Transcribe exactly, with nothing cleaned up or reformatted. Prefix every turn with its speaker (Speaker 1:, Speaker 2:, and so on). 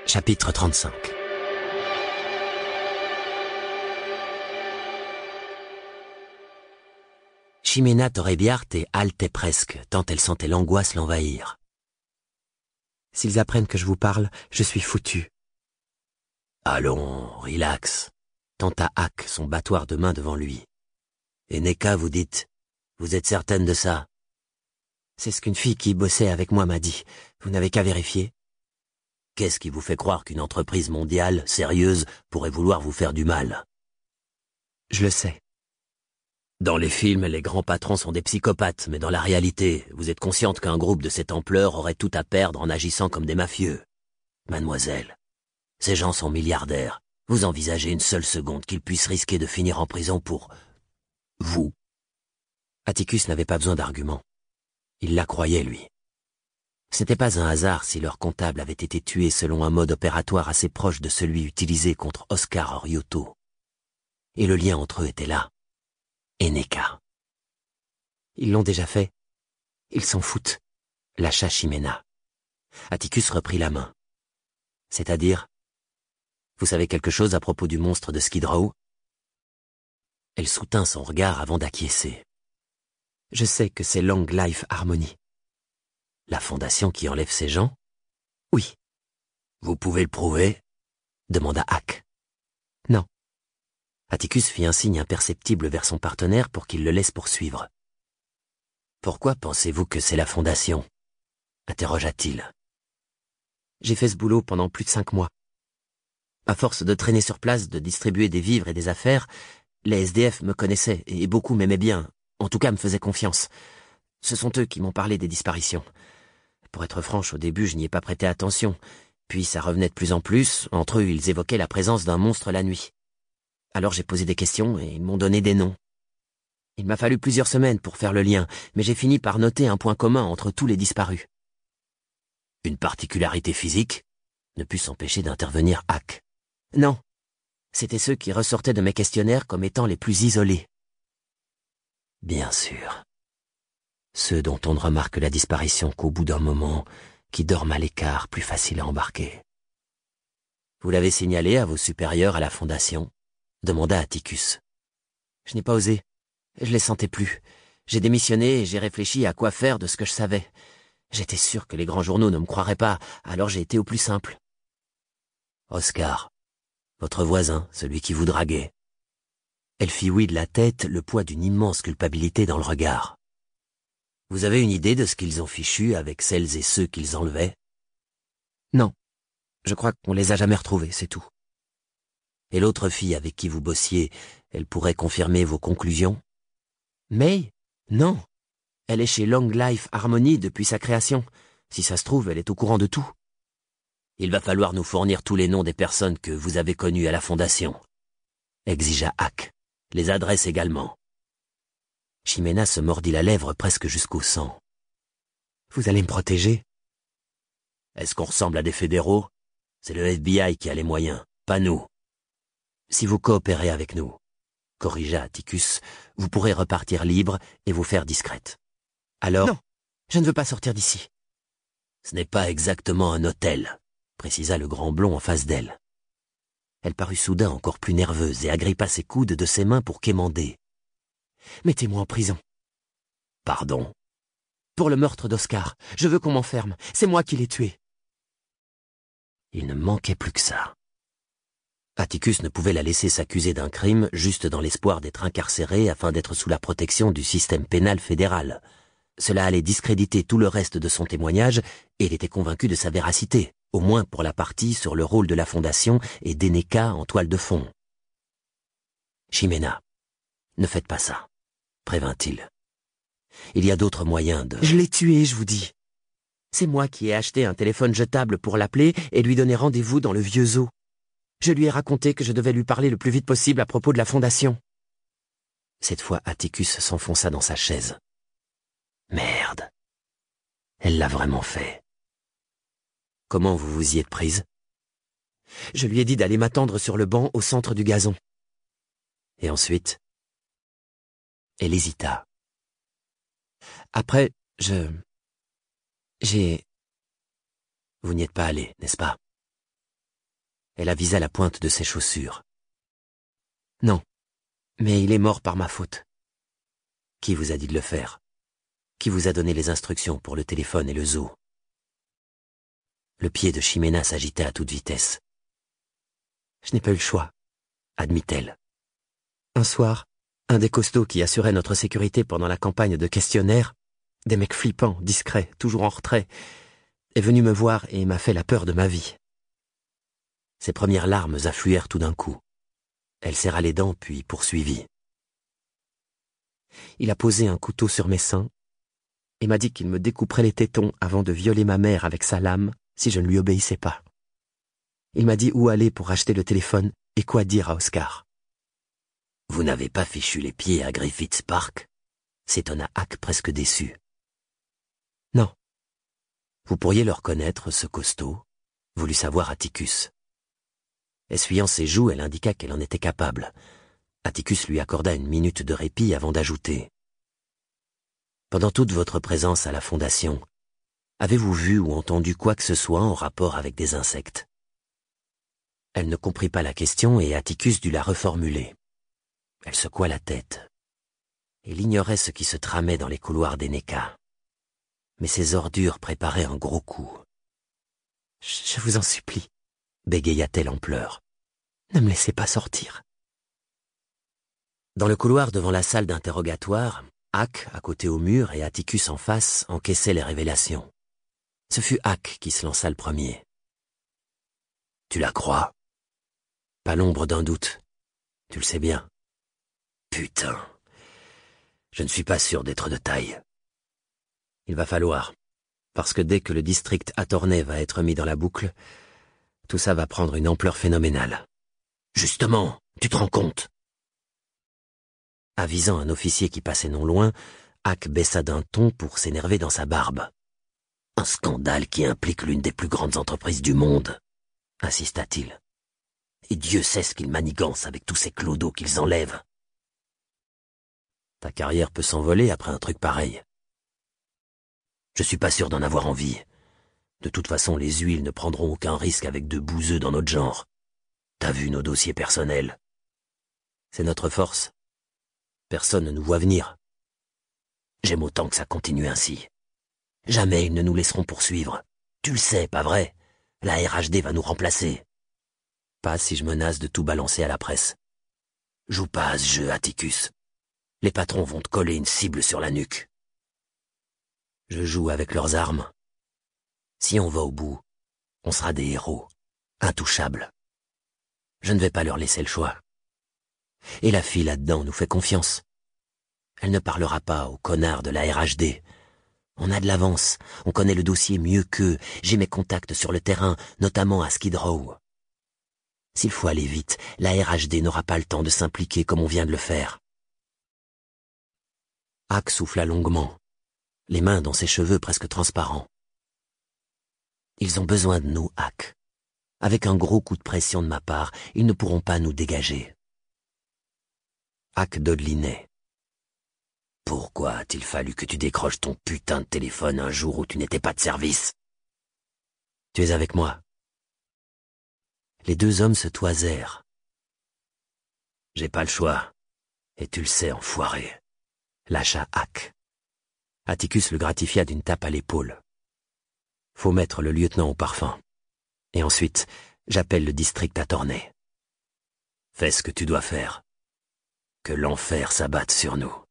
Speaker 1: Chapitre trente-cinq. Chimena Torrebiarte haletait presque, tant elle sentait l'angoisse l'envahir. « S'ils apprennent que je vous parle, je suis foutu. »« Allons, relax. » Tenta Hack, son battoir de main devant lui. « Et Neka, vous dites, vous êtes certaine de ça ?»« C'est ce qu'une fille qui bossait avec moi m'a dit. Vous n'avez qu'à vérifier. » « Qu'est-ce qui vous fait croire qu'une entreprise mondiale, sérieuse, pourrait vouloir vous faire du mal ?»« Je le sais. » « Dans les films, les grands patrons sont des psychopathes, mais dans la réalité, vous êtes consciente qu'un groupe de cette ampleur aurait tout à perdre en agissant comme des mafieux. Mademoiselle, ces gens sont milliardaires. Vous envisagez une seule seconde qu'ils puissent risquer de finir en prison pour... vous. » Atticus n'avait pas besoin d'arguments. Il la croyait, lui. Ce n'était pas un hasard si leur comptable avait été tué selon un mode opératoire assez proche de celui utilisé contre Oscar Oriotto. Et le lien entre eux était là. Et Neka. Ils l'ont déjà fait. Ils s'en foutent, lâcha Chimena. Atticus reprit la main. C'est-à-dire, vous savez quelque chose à propos du monstre de Skid Row? Elle soutint son regard avant d'acquiescer. Je sais que c'est Long Life Harmony. La fondation qui enlève ces gens? Oui. Vous pouvez le prouver? Demanda Hack. Non. Atticus fit un signe imperceptible vers son partenaire pour qu'il le laisse poursuivre. Pourquoi pensez-vous que c'est la fondation? Interrogea-t-il. J'ai fait ce boulot pendant plus de cinq mois. À force de traîner sur place, de distribuer des vivres et des affaires, les S D F me connaissaient et beaucoup m'aimaient bien, en tout cas me faisaient confiance. Ce sont eux qui m'ont parlé des disparitions. Pour être franche, au début, je n'y ai pas prêté attention. Puis ça revenait de plus en plus. Entre eux, ils évoquaient la présence d'un monstre la nuit. Alors j'ai posé des questions et ils m'ont donné des noms. Il m'a fallu plusieurs semaines pour faire le lien, mais j'ai fini par noter un point commun entre tous les disparus. Une particularité physique? Ne put s'empêcher d'intervenir Hack. Non. C'étaient ceux qui ressortaient de mes questionnaires comme étant les plus isolés. Bien sûr. Ceux dont on ne remarque la disparition qu'au bout d'un moment, qui dorment à l'écart, plus facile à embarquer. Vous l'avez signalé à vos supérieurs à la fondation? Demanda Atticus. Je n'ai pas osé. Je les sentais plus. J'ai démissionné et j'ai réfléchi à quoi faire de ce que je savais. J'étais sûr que les grands journaux ne me croiraient pas, alors j'ai été au plus simple. Oscar, votre voisin, celui qui vous draguait. Elle fit oui de la tête, le poids d'une immense culpabilité dans le regard. Vous avez une idée de ce qu'ils ont fichu avec celles et ceux qu'ils enlevaient? Non. Je crois qu'on les a jamais retrouvés, c'est tout. Et l'autre fille avec qui vous bossiez, elle pourrait confirmer vos conclusions? May? Non. Elle est chez Long Life Harmony depuis sa création. Si ça se trouve, elle est au courant de tout. Il va falloir nous fournir tous les noms des personnes que vous avez connues à la fondation. Exigea Hack. Les adresses également. Chimena se mordit la lèvre presque jusqu'au sang. Vous allez me protéger? Est-ce qu'on ressemble à des fédéraux? C'est le F B I qui a les moyens, pas nous. Si vous coopérez avec nous, corrigea Atticus, vous pourrez repartir libre et vous faire discrète. Alors... Non, je ne veux pas sortir d'ici. Ce n'est pas exactement un hôtel, précisa le grand blond en face d'elle. Elle parut soudain encore plus nerveuse et agrippa ses coudes de ses mains pour quémander. Mettez-moi en prison. Pardon? Pour le meurtre d'Oscar. Je veux qu'on m'enferme. C'est moi qui l'ai tué. Il ne manquait plus que ça. Atticus ne pouvait la laisser s'accuser d'un crime juste dans l'espoir d'être incarcérée afin d'être sous la protection du système pénal fédéral. Cela allait discréditer tout le reste de son témoignage et il était convaincu de sa véracité, au moins pour la partie sur le rôle de la fondation et d'Eneka en toile de fond. Chimena, ne faites pas ça, prévint-il. Il y a d'autres moyens de... Je l'ai tué, je vous dis. C'est moi qui ai acheté un téléphone jetable pour l'appeler et lui donner rendez-vous dans le vieux zoo. Je lui ai raconté que je devais lui parler le plus vite possible à propos de la fondation. Cette fois, Atticus s'enfonça dans sa chaise. Merde. Elle l'a vraiment fait. Comment vous vous y êtes prise? Je lui ai dit d'aller m'attendre sur le banc au centre du gazon. Et ensuite? Elle hésita. Après, je... J'ai... Vous n'y êtes pas allé, n'est-ce pas? Elle avisa la pointe de ses chaussures. Non, mais il est mort par ma faute. Qui vous a dit de le faire? Qui vous a donné les instructions pour le téléphone et le zoo? Le pied de Chimena s'agitait à toute vitesse. Je n'ai pas eu le choix, admit-elle. Un soir, un des costauds qui assurait notre sécurité pendant la campagne de questionnaire, des mecs flippants, discrets, toujours en retrait, est venu me voir et m'a fait la peur de ma vie. Ses premières larmes affluèrent tout d'un coup. Elle serra les dents puis poursuivit. Il a posé un couteau sur mes seins et m'a dit qu'il me découperait les tétons avant de violer ma mère avec sa lame si je ne lui obéissais pas. Il m'a dit où aller pour acheter le téléphone et quoi dire à Oscar. « Vous n'avez pas fichu les pieds à Griffiths Park ?» s'étonna Hack presque déçu. « Non. » Vous pourriez le reconnaître, ce costaud, voulut savoir Atticus. Essuyant ses joues, elle indiqua qu'elle en était capable. Atticus lui accorda une minute de répit avant d'ajouter. « Pendant toute votre présence à la Fondation, avez-vous vu ou entendu quoi que ce soit en rapport avec des insectes ?» Elle ne comprit pas la question et Atticus dut la reformuler. Elle secoua la tête. Il ignorait ce qui se tramait dans les couloirs des N E C A. Mais ces ordures préparaient un gros coup. « Je vous en supplie, » bégaya-t-elle en pleurs. « Ne me laissez pas sortir. » Dans le couloir devant la salle d'interrogatoire, Hack, à côté au mur, et Atticus en face, encaissaient les révélations. Ce fut Hack qui se lança le premier. « Tu la crois ?»« Pas l'ombre d'un doute. Tu le sais bien. » « Putain. Je ne suis pas sûr d'être de taille. » « Il va falloir, parce que dès que le district Attorney va être mis dans la boucle, tout ça va prendre une ampleur phénoménale. »« Justement, tu te rends compte ?» Avisant un officier qui passait non loin, Hack baissa d'un ton pour s'énerver dans sa barbe. « Un scandale qui implique l'une des plus grandes entreprises du monde, » insista-t-il. « Et Dieu sait ce qu'ils manigancent avec tous ces clodos qu'ils enlèvent. » Ta carrière peut s'envoler après un truc pareil. Je suis pas sûr d'en avoir envie. De toute façon, les huiles ne prendront aucun risque avec deux bouseux dans notre genre. T'as vu nos dossiers personnels? C'est notre force. Personne ne nous voit venir. J'aime autant que ça continue ainsi. Jamais ils ne nous laisseront poursuivre. Tu le sais, pas vrai? La R H D va nous remplacer. Pas si je menace de tout balancer à la presse. Joue pas à ce jeu, Atticus. Les patrons vont te coller une cible sur la nuque. Je joue avec leurs armes. Si on va au bout, on sera des héros, intouchables. Je ne vais pas leur laisser le choix. Et la fille là-dedans nous fait confiance. Elle ne parlera pas aux connards de la R H D. On a de l'avance, on connaît le dossier mieux qu'eux, j'ai mes contacts sur le terrain, notamment à Skid Row. S'il faut aller vite, la R H D n'aura pas le temps de s'impliquer comme on vient de le faire. Hack souffla longuement, les mains dans ses cheveux presque transparents. Ils ont besoin de nous, Hack. Avec un gros coup de pression de ma part, ils ne pourront pas nous dégager. Hack dodelinait. Pourquoi a-t-il fallu que tu décroches ton putain de téléphone un jour où tu n'étais pas de service? Tu es avec moi. Les deux hommes se toisèrent. J'ai pas le choix, et tu le sais, enfoiré. Lâcha Hack. Atticus le gratifia d'une tape à l'épaule. Faut mettre le lieutenant au parfum. Et ensuite, j'appelle le district Attorney. Fais ce que tu dois faire. Que l'enfer s'abatte sur nous.